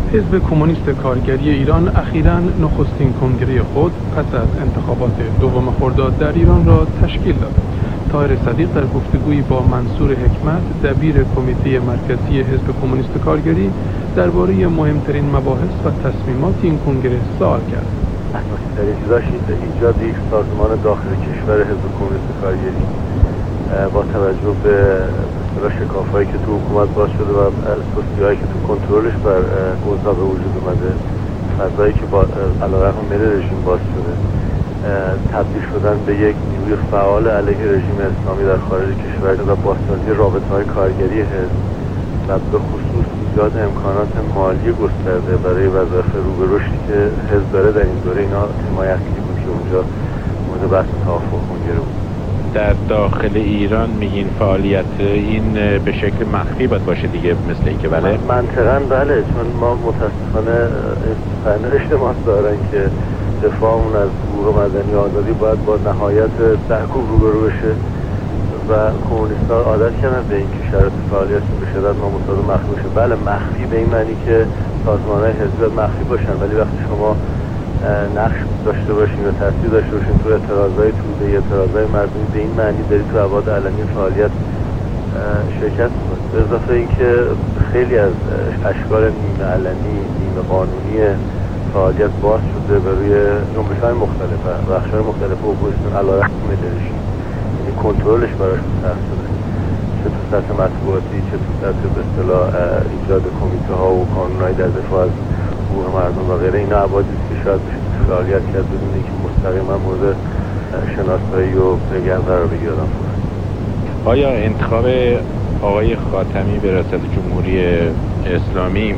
حزب کمونیست کارگری ایران اخیراً نخستین کنگره خود پس از انتخابات دوم خرداد در ایران را تشکیل داد. طاهر صدیق در گفتگویی با منصور حکمت دبیر کمیته مرکزی حزب کمونیست کارگری درباره مهمترین مباحث و تصمیمات این کنگره سوال کرد. اساسی‌ترین چیزاش ایجاد یک سازمان داخل کشور حزب کمونیست کارگری با توجه به شکاف‌هایی که تو حکومت باز شده و سوسیایی که تو کنترلش بر اوضاع به وجود اومده، فضایی که با علیرغم میل رژیم باز شده، تبدیل شدن به یک نیروی فعال علیه رژیم اسلامی در خارج کشور و بازسازی رابطه‌های کارگری حزب و به خصوص ایجاد امکانات مالی گسترده برای وظایف رو به رشدی که حزب داره در این دوره، اینا تمای اصلی بود که اونجا مورد بحث توافق کنگره بود. در داخل ایران میگین فعالیت این به شکل مخفی باید باشه دیگه، مثل اینکه بله؟ منطقاً بله، چون ما متاسفانه سرنوشت ما دارن که دفاعمون از حقوق مدنی آزادی باید با نهایت سرکوب روبرو بشه و کمونیست‌ها عادت کردن به اینکه شرط فعالیتشون به شدت نامطابق مخفی بشه. بله مخفی به این معنی که سازمان‌های حزبی مخفی باشن، ولی وقتی شما نقش داشته باشین و تاثیر داشته باشین تو اعتراضای توده، اعتراضای مردمی، به این معنی داری تو ابعاد علنی فعالیت شرکت کنید. به اضافه اینکه خیلی از اشکال نیمه علنی، نیمه قانونی فعالیت باز شده به روی جنبش‌های مختلف و بخش‌های مختلف اپوزیسیون علیرغم رژیم، یعنی کنترلش براشون سخت شده، چه تو سطح مطبوعاتی، چه تو سطح به اصطلاح ایجاد کمیته‌ها و قانون‌های در دفاع از حقوق مردم و غیره. اینا ابعادی که شاید بشه فعالیت کرد بدون اینکه مستقیما مورد شناسایی و نگران قرار بگیره. آیا انتخاب آقای خاتمی به ریاست جمهوری اسلامی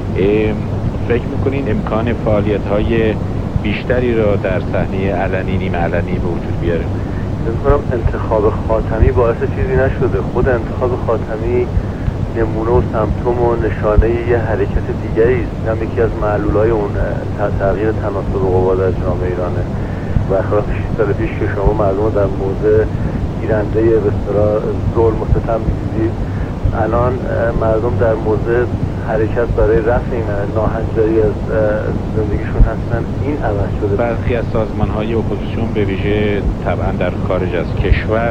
فکر میکنین امکان فعالیت‌های بیشتری را در صحنه علنی، نیمه علنی به وجود بیاره؟ فکر انتخاب خاتمی باعث چیزی نشده. خود انتخاب خاتمی نمونه و سمپتوم و نشانه یه حرکت دیگری است. هم یکی از معلول‌های اون تغییر تناسب قوا در جامعه ایرانه. برخلاف 6 سال پیش که شما مردم در موضع گیرنده به اصطلاح ظلم و ستم می‌دیدید، الان مردم در موضع حرکت برای رفع این ناهنجاری از زندگیشون هستن. این عوض شده. برخی از سازمان‌های اپوزیسیون به ویژه طبعا در خارج از کشور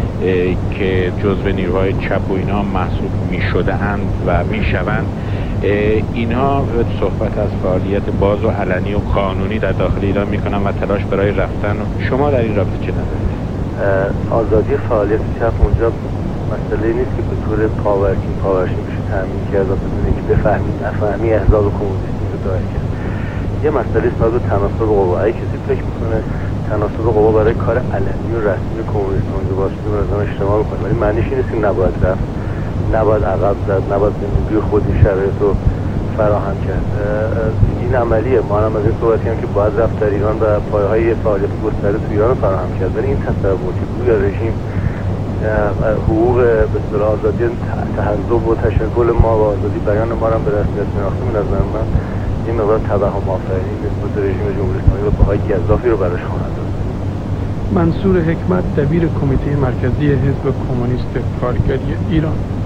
که جزو نیروهای چپ و اینا محسوب می‌شده‌اند و می‌شوند، اینها صحبت از فعالیت باز و علنی و قانونی در داخل ایران میکنن و تلاش برای رفتن. شما در این رابطه چه نظرید؟ آزادی فعالیت چپ اونجا مسئله نیست که به طور پاورشین بشه تامین کرد و بدون اینکه بفهمید نفهمی احزاب کمونیستی رو داره کرد. یه مسئله است به تناسب قوا. اگه کسی فکر میکنه تناسب قوا برای کار علنی و رسمی کمونیست اونجا باشه، مثلا اشتباه میکنه، ولی معنیش این نیست که نباید رفت، نباید عقب زد، نباید زندگی خودی شرایط رو فراهم کرد. این عملیه. ما هم از این صحبت کردیم که باید رفت در ایران و پایه‌های فعالیت گسترده تو ایران رو فراهم کرد، ولی این تصور که گویا رژیم حقوق به اصطلاح آزادی تحزب و تشکل ما و آزادی بیان ما رو به رسمیت شناخته، به نظر من این مقدار توهم آفرینی نسبت به رژیم جمهوری اسلامی و پاهای گزافی رو براش خواهد داد. منصور حکمت دبیر کمیته مرکزی حزب کمونیست کارگری ایران.